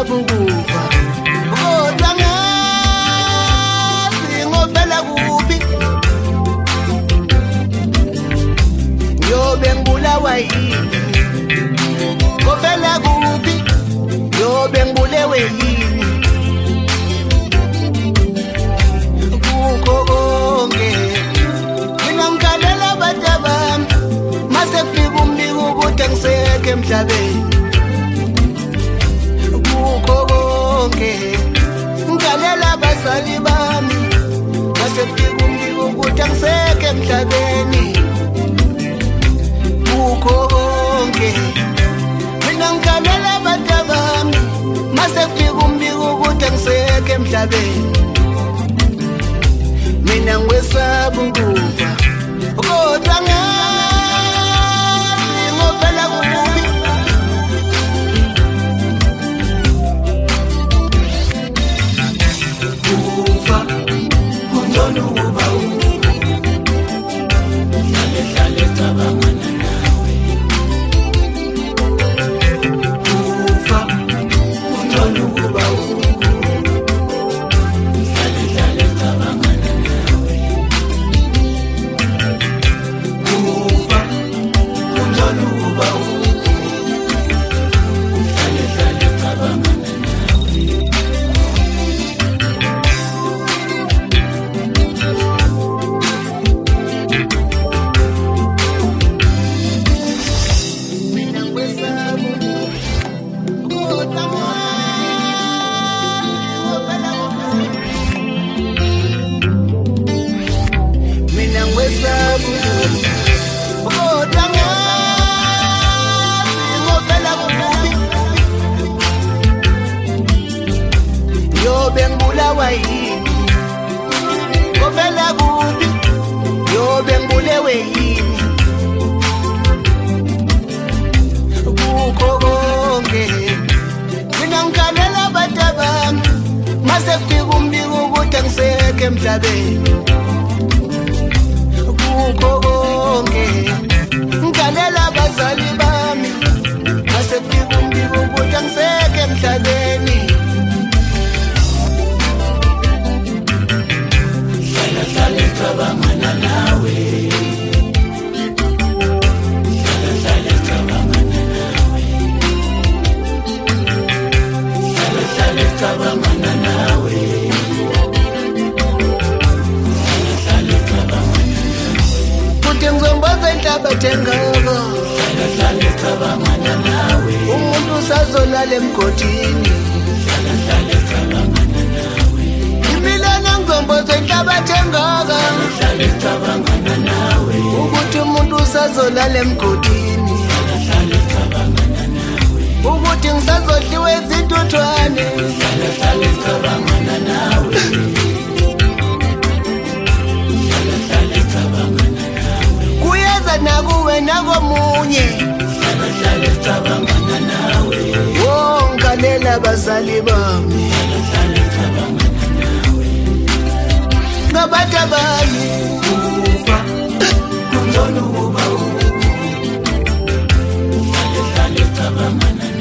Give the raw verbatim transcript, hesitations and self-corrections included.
ngikwesaba ukufa kodwa ngazi ngofela kuphi yobe ngibulawa yini ngofela kuphi yobe ngibulewe yini kukho konke mina ngikhalela abantu abami mase kufika umbiko ukuthi ngisekho emhlabeni kukho konke ngikhalela abazali bami mase kufika umbiko ukuthi ngisekho emhlabeni kukho konke mina ngikhalela abantu abami mase kufika umbiko ukuthi ngisekho emhlabeni mina ngikwesaba ukufa kodwa ngazi ngofela kuphi kufa kungcono ukuba uhlale hlale cabangana nawe kufa kungcono ukuba uhlale hlale cabangana nawe kufa kungcono ukuba uhlale hlale cabangana yobe ngibulawa yini ngofela kuphi yobe ngibulewe yini kukho konke mina ngikhalela abantu abami mase kufika umbiko ukuthi ngisekho emhlabeni kukho konke ngikhalela abazali bami mase kufika umbiko ukuthi ngisekho emhlabeni hlale cabangana nawe hlale hlale cabangana nawe hlale hlale cabangana nawe hlale hlale cabangana nawe futhi ngizombaza inhlabathi engaka hlale hlale cabangana nawe umuntu usazolala emgodini hlale hlale cabangana nawe impilana ngizombaza inhlabathi engaka hlale cabangana nawe ukuthi umuntu usazolala emgodini hlale hlale cabangana nawe ukuthi ngisazodliwa izintuthwane hlale hlale cabangana nawe hlale hlale cabangana nawe kuyeza nakuwe nakomunye hlale hlale cabangana nawe oh ngikhalela abazali bami hlale hlale cabangana nawe ngabantu abami kufa kungcono ukuba uhlale hlale cabangana